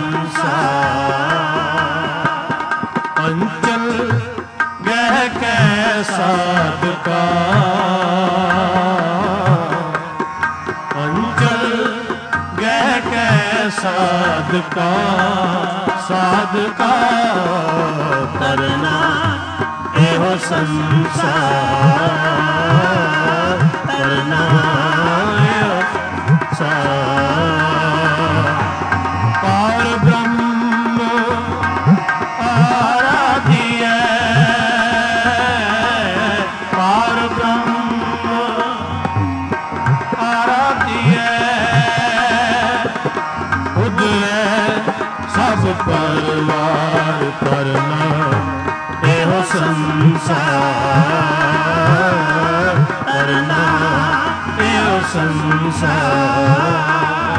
Speaker 1: ਸੰਸਾਰ ਅੰਚਲ ਗਹਿ ਕੈ ਸਾਧਕਾ ਸਾਧਕਾ ਸਾਧਕਾ ਕਰਨਾ ਇਹੋ ਸੰਸਾਰ ਕਰਨਾ ਇਹੋ ਸੰਸਾਰ ਪਾਰ ਬ੍ਰਹਮ ਆਰਾਧਿਐ ਪਾਰ ਬ੍ਰਹਮ ਆਰਾਧਿਐ ਸਭ ਪਰਵਾਰ ਕਰਨਾ ਇਹੋ ਸੰਸਾਰ ਕਰਨਾ ਇਹੋ ਸੰਸਾਰ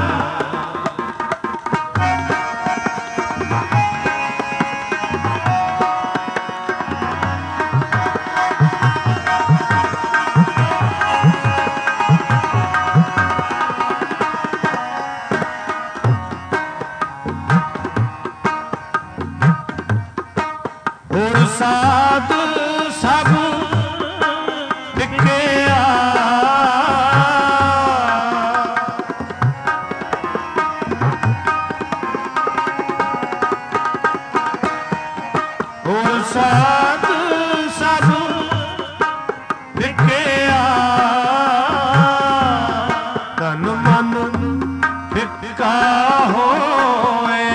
Speaker 1: ਸਾਧ ਸਭ ਵਿਕਿਆ ਹੋਰ ਸਾਧ ਸਭ ਵਿਕਿਆ ਤਨ ਮਨ ਫਿੱਕਾ ਹੋਏ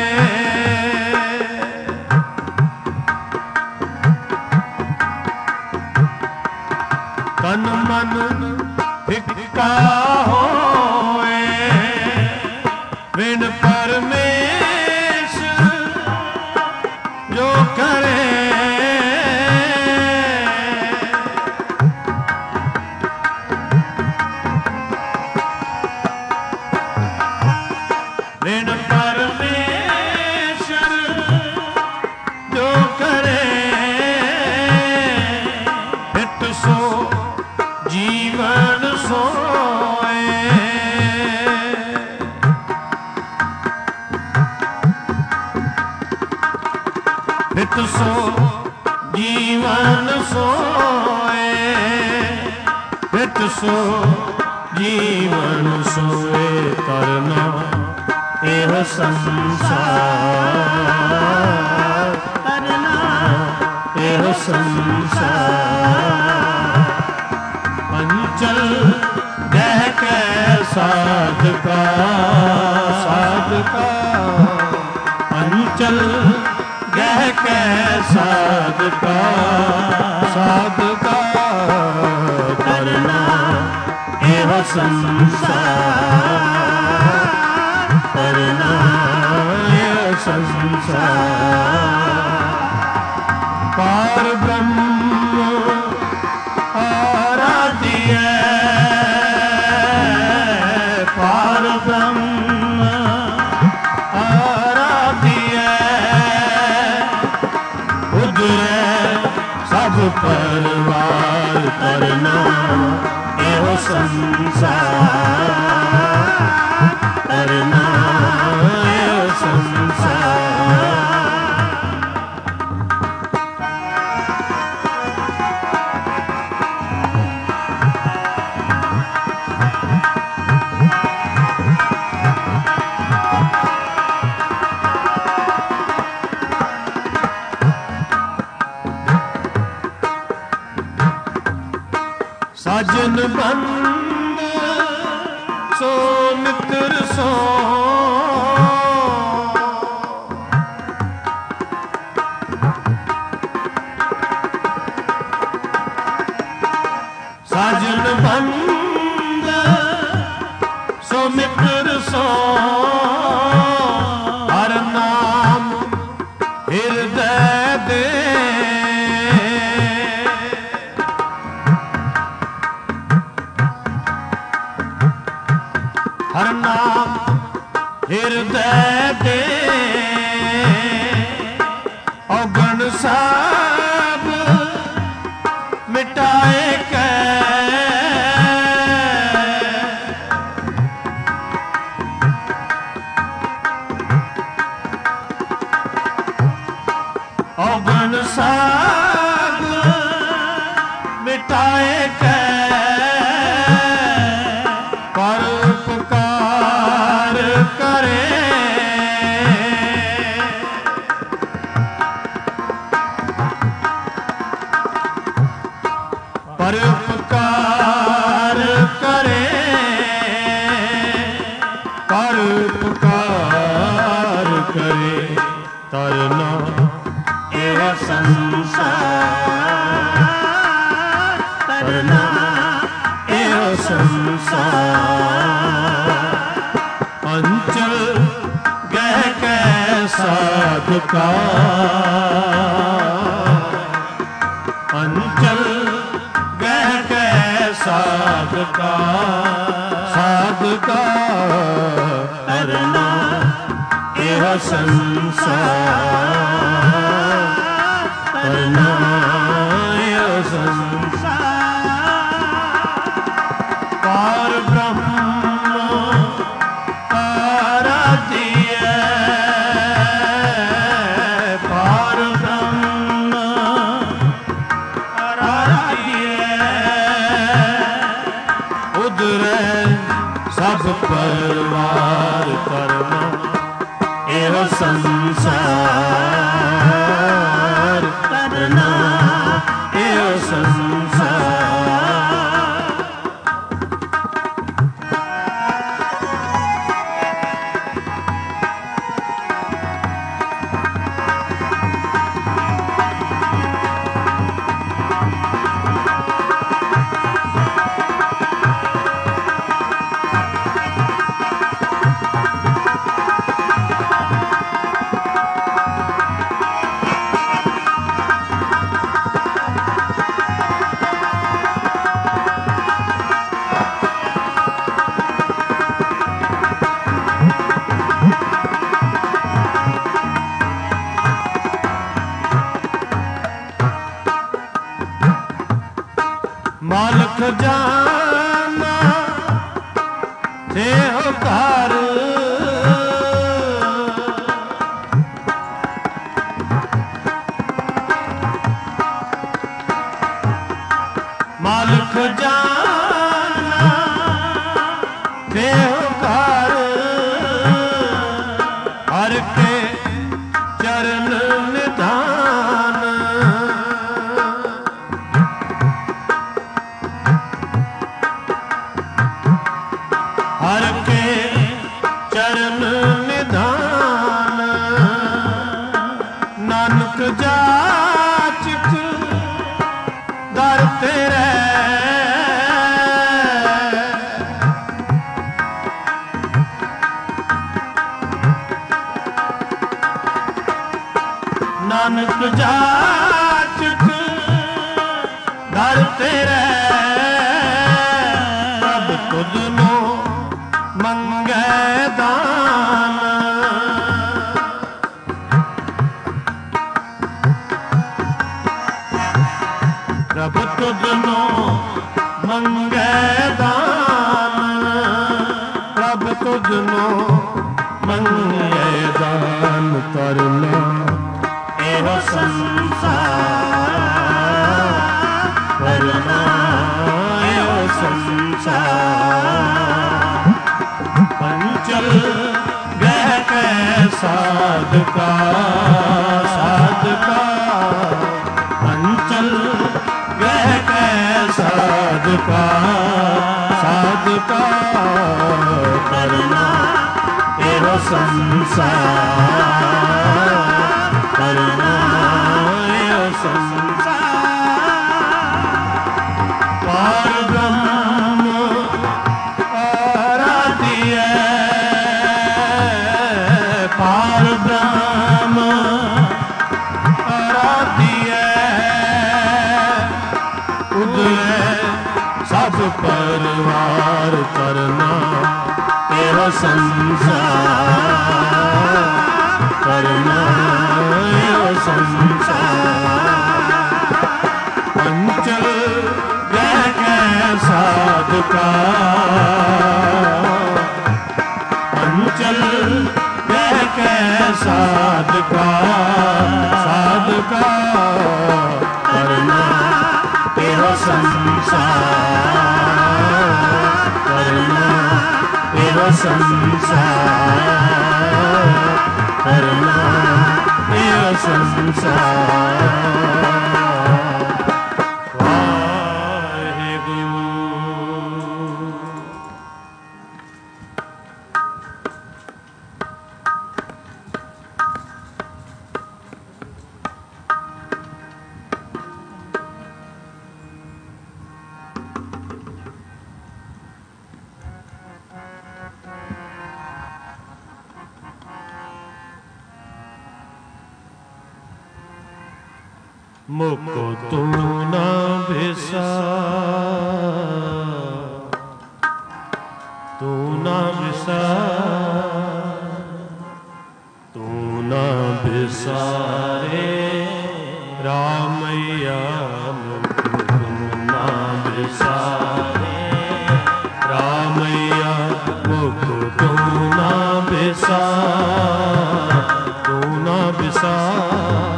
Speaker 1: ਤਨ ਮਨ ਫਿੱਕਾ ਹੋਏ ਬਿਨ ਪਰਮੇਸ਼ਰ ਜੋ ਕਰੇ ਬਿਨ ਪਰਮੇਸ਼ਰ ਜੋ ਕਰੇ ਫਿੱਟ ਸੋ ਜੀਵਨ ਸੋਏ ਫਿੱਟ ਸੋ ਜੀਵਨ ਸੋਏ ਫਿੱਟ ਸੋ ਜੀਵਨ ਸੋਏ ਕਰਨਾ ਇਹੋ ਸੰਸਾਰ ਕਰਨਾ ਇਹੋ ਸੰਸਾਰ ਅੰਚਲ ਗਹਿ ਕੈ ਸਾਧਕਾ ਸਾਧਕਾ ਅੰਚਲ ਗਹਿ ਕੈ ਸਾਧਕਾ ਸਾਧਕਾ ਕਰਨਾ ਇਹੋ ਸੰਸਾਰ ਕਰਨਾ ਇਹੋ ਸੰਸਾਰ ਪਾਰ ਬ੍ਰਹਮ ਆਰਾਧਿਐ ਪਾਰ ਬ੍ਰਹਮ ਆਰਾਧਿਐ ਉਧਰੈ ਸਭ ਪਰਵਾਰ ਕਰਨਾ ਇਹੋ ਸੰਸਾਰ ਕਰਨਾ ਇਹੋ ਸੰਸਾਰ ਸਾਜਨ ਬੰਦ ਸੋ ਮਿੱਤਰ ਸੋ ਸਾਜਨ ਬੰਦ ਸੋ ਮਿੱਤਰ ਸੋ ਹਰ ਨਾਮ ਹਿਰਦੈ ਦੇ ਹਰ ਨਾਮ ਹਿਰਦੈ ਦੇ ਔਗਣ ਸਭ ਮਿਟਾਏ ਕੈ ਔਗਣ ਸਭ ਮਿਟਾਏ ਕੈ ਪਰ ਉਪਕਾਰ ਕਰੇ ਪਰ ਉਪਕਾਰ ਕਰੇ ਪਰ ਉਪਕਾਰ ਕਰੇ ਤਰਨਾ ਇਹ ਸੰਸਾਰ ਤਰਨਾ ਇਹ ਸੰਸਾਰ ਅੰਚਲ ਗਹਿ ਕੈ ਸਾਧਕਾ ਅੰਚਲ ਗਹਿ ਕੈ ਸਾਧਕਾ ਸਾਧਕਾ ਤਰਨਾ ਇਹ ਸੰਸਾਰ ਤਰਨਾ ਇਹ ਸੰਸਾਰ ਪਾਰ ਬ੍ਰਹਮ ਆਰਾਧਿਐ ਪਾਰ ਬ੍ਰਹਮ ਆਰਾਧਿਐ ਉਧਰੈ ਸਭ ਪਰਵਾਰ ਕਰਨਾ ਇਹ ਸੰਸਾਰ ਤਰਨਾ ਇਹ ਸੰਸਾਰ ਮਾਲਕ ਜਾਨਾ ਦੇਹ ਘਰ ਮਾਲਕ ਜਾਨਾ ਦੇਹ ਘਰ ਹਰ ਕੇ ਚਰਨ ਨਿਧਾਨ ਹਰ ਕੇ ਚਰਨ ਨਿਧਾਨ ਨਾਨਕ ਜਾਚਕ ਦਰ ਤੇਰੇ ਨਾਨਕ ਜਾਚਕ ਦਰ ਤੇਰੇ ਪ੍ਰਭ ਤੁਧ ਨੂੰ ਮੰਗੈ ਦਾਨ ਪ੍ਰਭ ਤੁਧ ਨੂੰ ਮੰਗੈ ਦਾਨ ਪ੍ਰਭ ਤੁਧ ਨੂੰ ਮੰਗੈ ਦਾਨ ਤਰਨਾ ਇਹ ਸੰਸਾਰ ਤਰਨਾ ਇਹ ਸੰਸਾਰ ਪੰਚਲ ਗਹਿ ਕੈ ਸਾਧਕਾ ਸਾਧਕਾ ਪੰਚਲ ਗਹਿ ਕੈ ਸਾਧਕਾ ਸਾਧਕਾ का करना एहो संसार, करना एहो संसार। पार ब्रह्म आराध्य, पार ब्रह्म आराध्य, उदय सब परिवार करना एहो संसार, करना एहो संसार। पंचल गह गह साधका, पंचल गह गह साधका, साधका करना एहो संसार, करना एहो संसार, करना एहो संसार। वाहेगुरु। मुको तू ना बिसार, तू ना बिसार, तू ना बिसारे रामैया, मुको तू ना बिसारे रामैया, मुको तू ना बिसार, तू ना बिसार,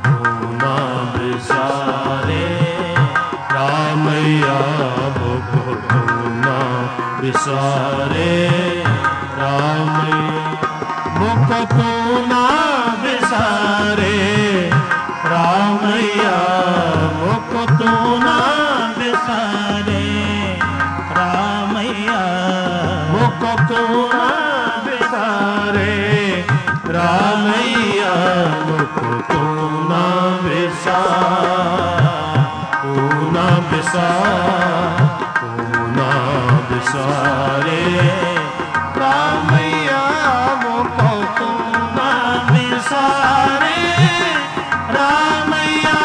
Speaker 1: रामैया मुको तू ना बिसारे रामैया, मुको तू ना बिसारे रामैया, मुको तू ना बिसारे रामैया, मुको तू ना बिसारे रामैया, मुको तू ना बिसार, तू ना बिसार, तू ना बिसारे रामैया, मुको तू ना बिसारे रामैया।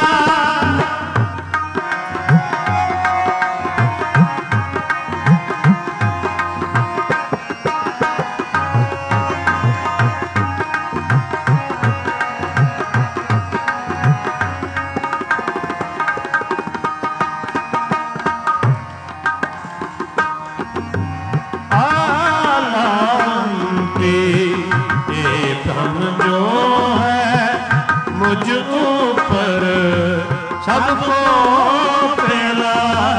Speaker 1: मुझ ऊपर सबको फैला,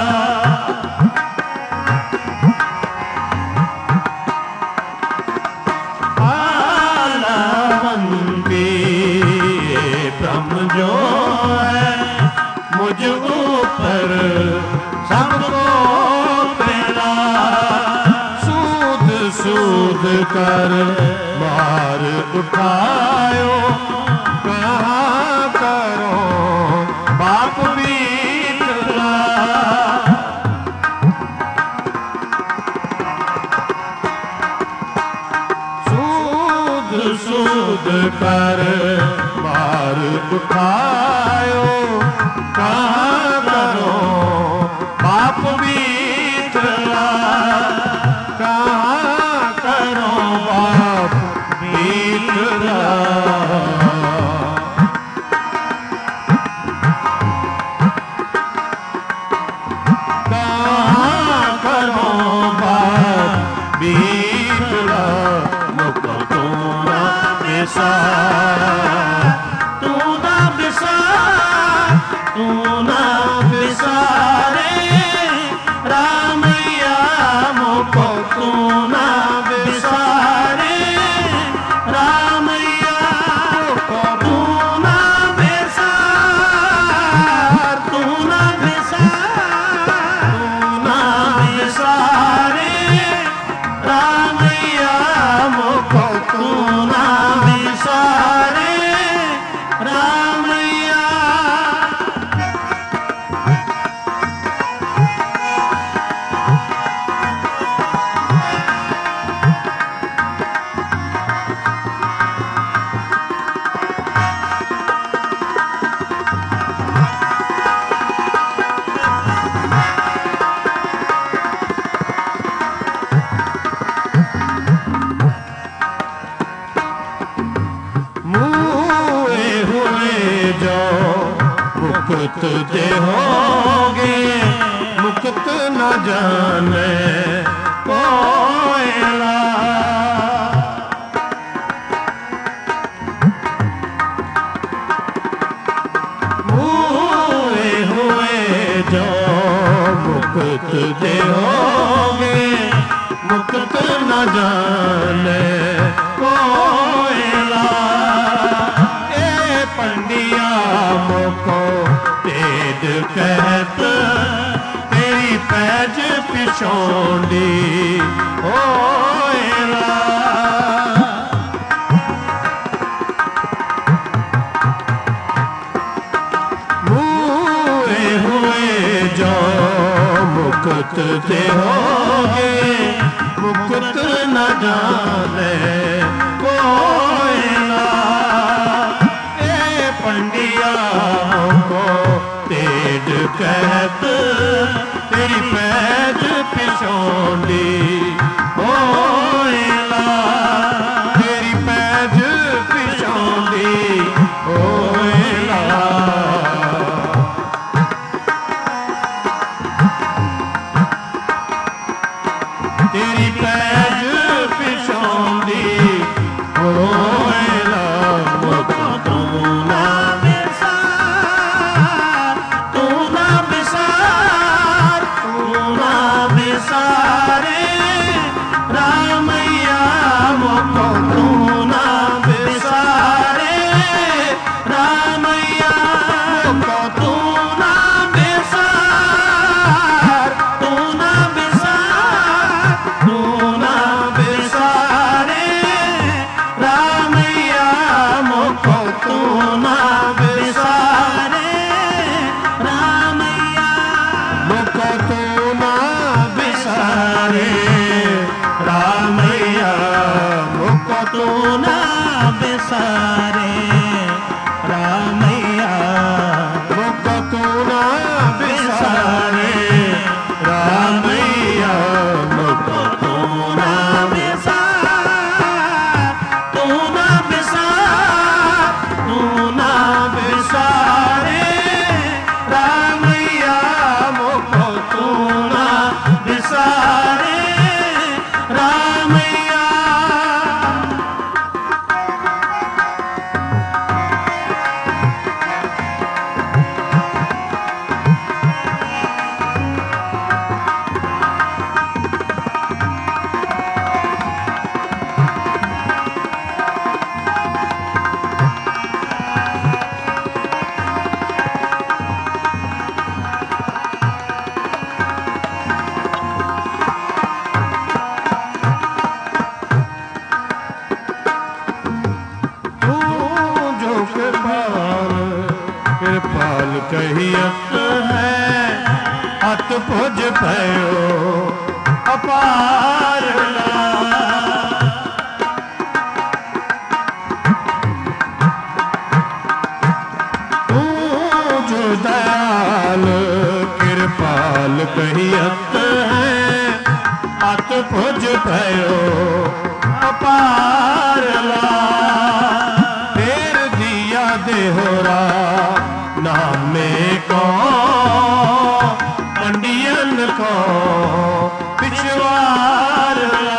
Speaker 1: आलावंती ब्रह्म जो है मुझ ऊपर सबको फैला, सूद सूद कर मार उठायो, कहाँ करो बाप बीतला, सूद सूद कर मार उठायो, कहाँ करो बाप बीतला, कहाँ करो बाप बीतला। मुको तू ना बिसार, तू ना बिसार, तू ना बिसारे रामैया, मुको तू ना बिसारे रामैया। मुक्त देहोगे मुक्त न जाने कोयला। हुए हुए जो मुक्त देहोगे मुक्त न जाने कोयला। ए पंडिया मोको तेज कहत तेरी पैज पिछोंडी होएला। हुए हुए जो मुक्त देहोगे मुक्त न जाने कोयला। ए पंडिया को तेज कहत तेरी पैज पिछोंडी होएला। तेरी पैज पिछोंडी होएला। तेरी पैज पिछोंडी होएला। मुको तू ना बिसार तू ना बिसार तू ना बिसारे रामैया। मुको तू ना बिसारे रामैया। मुको तू ना बिसार तू ना बिसार तू ना बिसारे रामैया। मुको तू ना बिसारे रामैया। मुको तू ना बिसारे रामैया। मुको तू ना बिसारे रामैया। मुको तू ना बिसारे रामैया। मुको तू ना बिसार तू ना बिसार तू ना बिसारे रामैया। मुको तू ना बिसारे रामैया। तू जो कृपाल कृपाल कहियत है अत भुज भयो अपार ला। तू जो दयाल कृपाल कहियत है अत भुज भयो अपार ला। फेर दिया देहोरा नामे को पंडियन को पिछवार ला।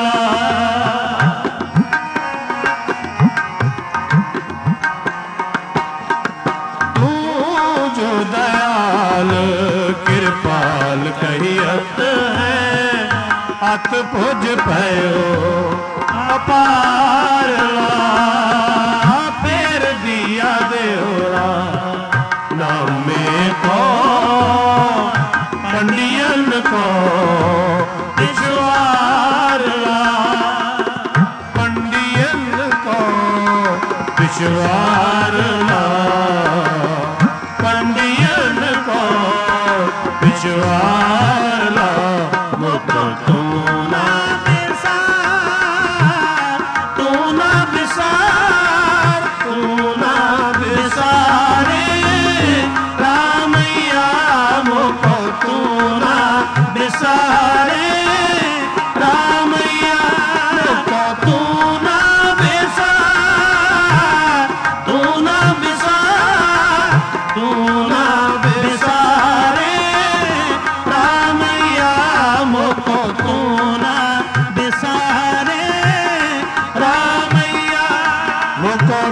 Speaker 1: तू जो दयाल कृपाल कहियत है अत भुज भयो अपार ला। फेर दिया देहोरा नामे को पंडियन को पिछवार ला। पंडियन को पिछवार ला। पंडियन को पिछवार ला। मुको तू ना बिसार तू ना बिसार तू ना बिसारे रामैया। मुको तू ना बिसारे रामैया। मुको तू ना बिसार तू ना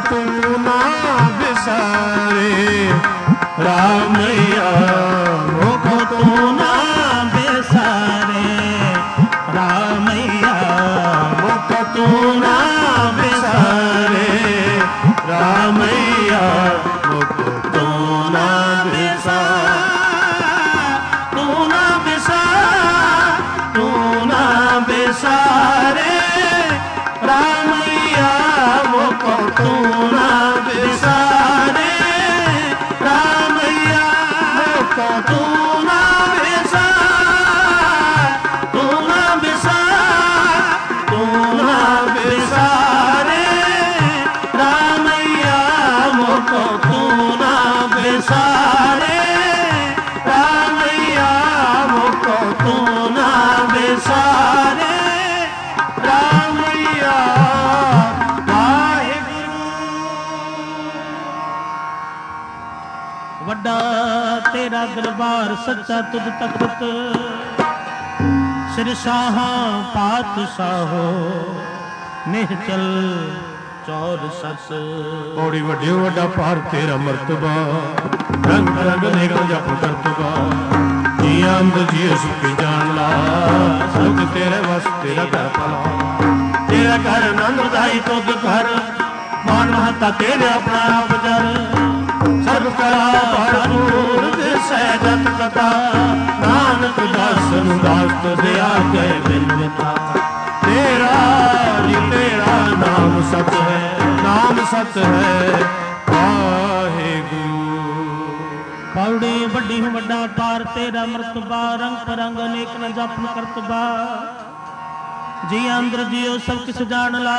Speaker 1: तू ना बिसारे रामैया मुख तू ना बिसारे रामैया मुख तू ना बिसारे रामैया मुख तू ना बिसार तू ना बिसार तू ना बिसारे रामैया मुख तू ना बिसारे रामैया मुख तू ना बिसार तू ना बिसार तू ना बिसारे रामैया मुख तू ना बिसारे रामैया मुख तू ना बिसारे रामैया
Speaker 2: ਵੱਡਾ ਤੇਰਾ ਦਰਬਾਰ ਸੱਚਾ ਤੁਧ ਤਖਤ ਸਿਰ ਸ਼ਾਹਾਂ ਪਾਤਸ਼ਾਹੋ ਨਿਹਚਲ ਚੌਰ ਸਸ
Speaker 1: ਬੋੜੀ ਵੱਡੀ ਵੱਡਾ ਭਾਰ ਤੇਰਾ ਮਰਤਬਾ ਰੰਗ ਰੰਗ ਨਿਗਮ ਜਪ ਕਰਤਬਾ ਜੀਆਂ ਅੰਦ ਜੀ ਸੁਖੀ ਜਾਣ ਲਾ ਸਭ ਤੇਰੇ ਵਸ ਤੇਰਾ ਘਰ ਭਲਾ ਤੇਰਾ ਘਰ ਆਨੰਦ ਵਧਾਈ ਤੁਧ ਘਰ ਮਾਨ ਮਹਤਾ ਤੇਰੇ ਆਪਣਾ ਆਪ ਜਰ ਸਰਬ ਕਲਾ ਭਰਪੂਰ ਦਿਸੈ ਜਤ ਕਥਾ ਨਾਨਕ ਦਾਸ ਨੂੰ ਦਾਸ ਦਿਆ ਗਏ ਬਿਨਵਤਾ ਤੇਰਾ ਜੀ ਤੇਰਾ ਨਾਮ ਸਤ ਹੈ ਨਾਮ ਸਤ ਹੈ ਵਾਹਿਗੁਰੂ
Speaker 2: ਪੌੜੀ ਵੱਡੀ ਹੂੰ ਵੱਡਾ ਪਾਰ ਤੇਰਾ ਮਰਤਬਾ ਰੰਗ ਪਰੰਗ ਅਨੇਕ ਨ ਜਪਨ ਕਰਤਬਾ ਜੀ ਅੰਦਰ ਜਿਉ ਸਭ ਕਿਸ ਜਾਣ ਲਾ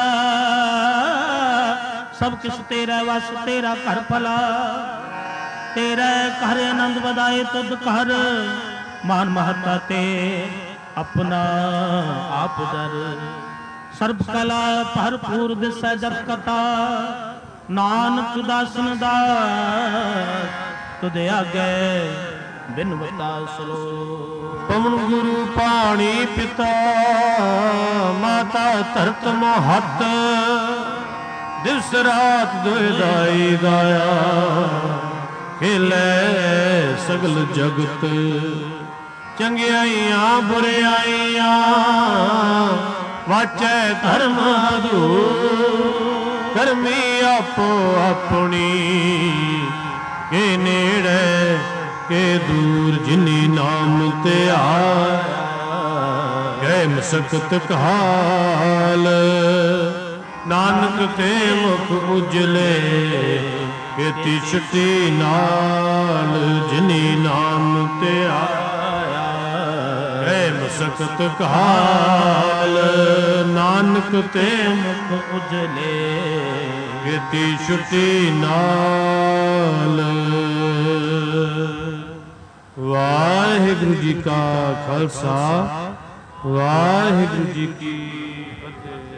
Speaker 2: ਸਭ ਕਿਸ ਤੇਰਾ ਵਸ ਤੇਰਾ ਘਰ ਭਲਾ ਤੇਰਾ ਘਰ ਆਨੰਦ ਵਧਾਏ ਤੁਧ ਘਰ ਮਾਨ ਮਹੱਤਾ ਤੇ ਆਪਣਾ ਆਪ ਦਰ ਸਰਬ ਕਲਾ ਭਰਪੂਰ ਦਿਸੈ ਜਪ ਕਥਾ ਨਾਨਕ ਦਾਸਨ ਦਾ ਤੁਧ ਆਗੇ ਬਿਨਵਤਾ ਸਲੋ
Speaker 1: ਪਵਨ ਗੁਰੂ ਪਾਣੀ ਪਿਤਾ ਮਾਤਾ ਧਰਤ ਮਹੱਤ ਦਿਵਸ ਰਾਤ ਦੋਇ ਦਾਈ ਦਾਇਆ ਖੇਲੇ ਸਗਲ ਜਗਤ ਚੰਗਿਆਈਆਂ ਬੁਰਿਆਈਆਂ ਵਾਚੈ ਧਰਮ ਹਦੂਰ ਕਰਮੀ ਆਪੋ ਆਪਣੀ ਕੇ ਨੇੜੇ ਕੇ ਦੂਰ ਜਿਨੀ ਨਾਮ ਤੇ ਆਇਆ ਗਏ ਮਸਕਤ ਕਾਲ ਨਾਨਕ ਤੇ ਮੁਖ ਉਜਲੇ ਕੀਤੀ ਛੁੱਟੀ ਨਾਲ ਜਿਨੀ ਨਾਮ ਤੇ ਆਇਆ ਗਏ ਮਸਕਤ ਕਾਲ ਨਾਨਕ ਤੇ ਮੁਖ ਉਜਲੇ ਕੀਤੀ ਛੁੱਟੀ ਨਾਲ ਵਾਹਿਗੁਰੂ ਜੀ ਕਾ ਖਾਲਸਾ ਵਾਹਿਗੁਰੂ ਜੀ ਕੀ ਫਤਿਹ।